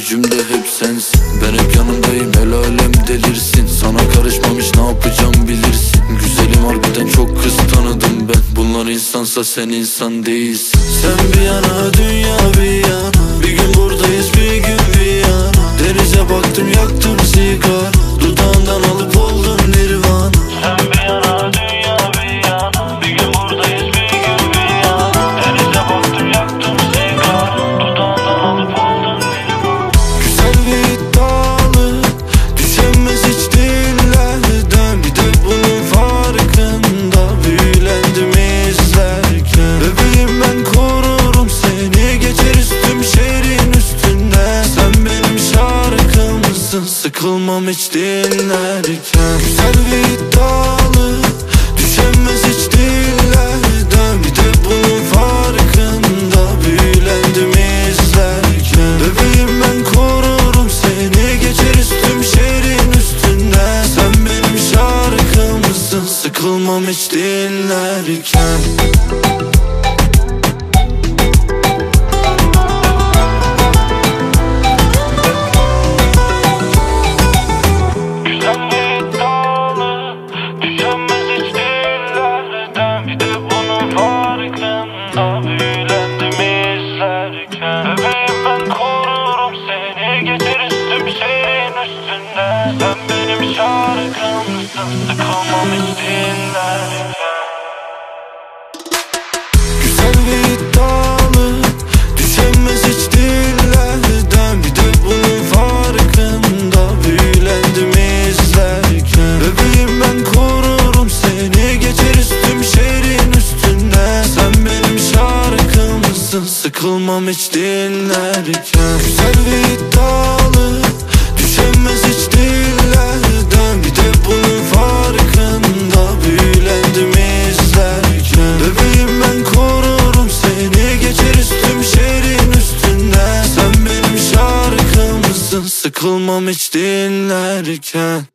gücüm de hep sensin. Ben hep yanındayım, el alem delirsin. Sana karışmamış, ne yapacağım bilirsin. Güzelim, harbiden çok kız tanıdım ben. Bunlar insansa sen insan değilsin. Sen bir yana, dünya bir yana. Bir gün buradayız, bir gün bir yana. Denize baktım, yaktım sigara. Dudağından alıp oldum nirvana. Sen bir yana, dünya bir yana. Bir gün buradayız, bir gün bir yana. Denize baktım, yaktım sigara. Dudağından alıp oldum nirvana. Güzel ve iddialı, düşenmez hiç dillerden. Bir de bunun farkında, büyülendim izlerken. Bebeğim, ben korurum seni, geçeriz tüm şehrin üstünden. Sen benim şarkımsın, sıkılmam hiç dinlerken. Güzel ve iddialı, düşenmez hiç dillerden. Bir de bunun farkında, büyülendim izlerken. Bebeğim, ben korurum seni, geçeriz tüm şehrin üstünden. Sen benim şarkımsın, sıkılmam hiç dinlerken. Büyülendim izlerken. Bebeğim, ben korurum seni, geçeriz tüm şehrin üstünden. Sen benim şarkımsın, sıkılmam hiç dinlerken. Güzel ve iddialı, düşenmez hiç dillerden. Bir de bunun farkında, büyülendim izlerken. Bebeğim, ben korurum seni, geçeriz tüm şehrin üstünden. Sen benim şarkımsın, sıkılmam hiç dinlerken. Güzel ve iddialı, düşenmez hiç dillerden. Bir de bunun farkında, büyülendim izlerken. Bebeğim, ben korurum seni, geçeriz tüm şehrin üstünden. Sen benim şarkımsın, sıkılmam hiç dinlerken.